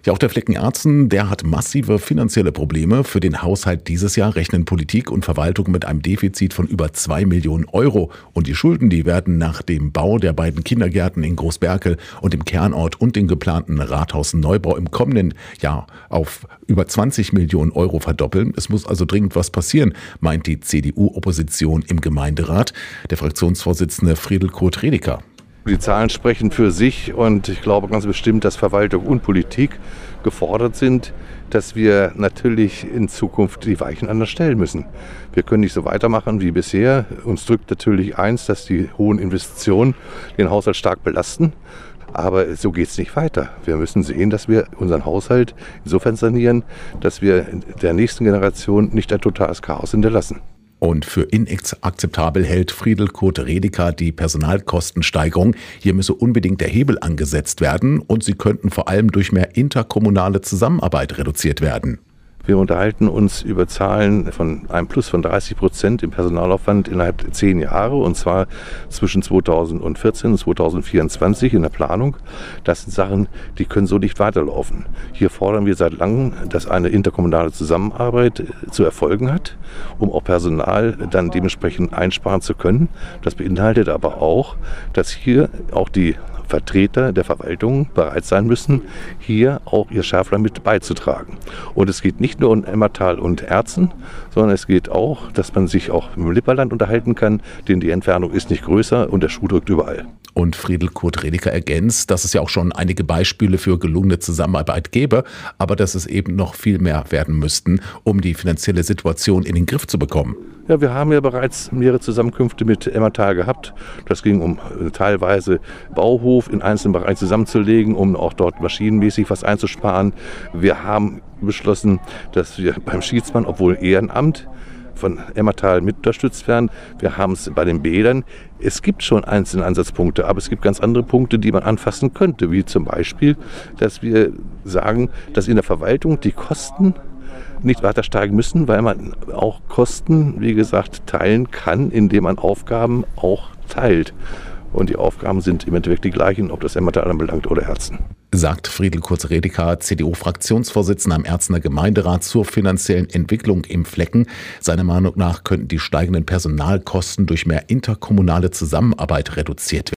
Ja, auch der Flecken Aerzen, der hat massive finanzielle Probleme. Für den Haushalt dieses Jahr rechnen Politik und Verwaltung mit einem Defizit von über 2 Millionen Euro. Und die Schulden, die werden nach dem Bau der beiden Kindergärten in Großberkel und im Kernort und den geplanten Rathausneubau im kommenden Jahr auf über 20 Millionen Euro verdoppeln. Es muss also dringend was passieren, meint die CDU-Opposition im Gemeinderat. Der Fraktionsvorsitzende Friedel Kurt-Redeker. Die Zahlen sprechen für sich und ich glaube ganz bestimmt, dass Verwaltung und Politik gefordert sind, dass wir natürlich in Zukunft die Weichen anders stellen müssen. Wir können nicht so weitermachen wie bisher. Uns drückt natürlich eins, dass die hohen Investitionen den Haushalt stark belasten. Aber so geht es nicht weiter. Wir müssen sehen, dass wir unseren Haushalt insofern sanieren, dass wir der nächsten Generation nicht ein totales Chaos hinterlassen. Und für inakzeptabel hält Friedel Kurt-Redeker die Personalkostensteigerung. Hier müsse unbedingt der Hebel angesetzt werden und sie könnten vor allem durch mehr interkommunale Zusammenarbeit reduziert werden. Wir unterhalten uns über Zahlen von einem Plus von 30% im Personalaufwand innerhalb 10 Jahre und zwar zwischen 2014 und 2024 in der Planung. Das sind Sachen, die können so nicht weiterlaufen. Hier fordern wir seit langem, dass eine interkommunale Zusammenarbeit zu erfolgen hat, um auch Personal dann dementsprechend einsparen zu können. Das beinhaltet aber auch, dass hier auch die Vertreter der Verwaltung bereit sein müssen, hier auch ihr Schärflein mit beizutragen. Und es geht nicht nur um Emmertal und Aerzen, sondern es geht auch, dass man sich auch im Lipperland unterhalten kann, denn die Entfernung ist nicht größer und der Schuh drückt überall. Und Friedel Kurt-Redeker ergänzt, dass es ja auch schon einige Beispiele für gelungene Zusammenarbeit gäbe, aber dass es eben noch viel mehr werden müssten, um die finanzielle Situation in den Griff zu bekommen. Ja, wir haben ja bereits mehrere Zusammenkünfte mit Emmertal gehabt. Das ging um teilweise Bauhof in einzelnen Bereichen zusammenzulegen, um auch dort maschinenmäßig was einzusparen. Wir haben beschlossen, dass wir beim Schiedsmann, obwohl Ehrenamt, von Emmertal mit unterstützt werden. Wir haben es bei den Bädern. Es gibt schon einzelne Ansatzpunkte, aber es gibt ganz andere Punkte, die man anfassen könnte, wie zum Beispiel, dass wir sagen, dass in der Verwaltung die Kosten nicht weiter steigen müssen, weil man auch Kosten, wie gesagt, teilen kann, indem man Aufgaben auch teilt. Und die Aufgaben sind im Endeffekt die gleichen, ob das Emmertal anbelangt oder Aerzen. Sagt Friedel Kurt-Redeker, CDU-Fraktionsvorsitzender am Aerzener Gemeinderat zur finanziellen Entwicklung im Flecken. Seiner Meinung nach könnten die steigenden Personalkosten durch mehr interkommunale Zusammenarbeit reduziert werden.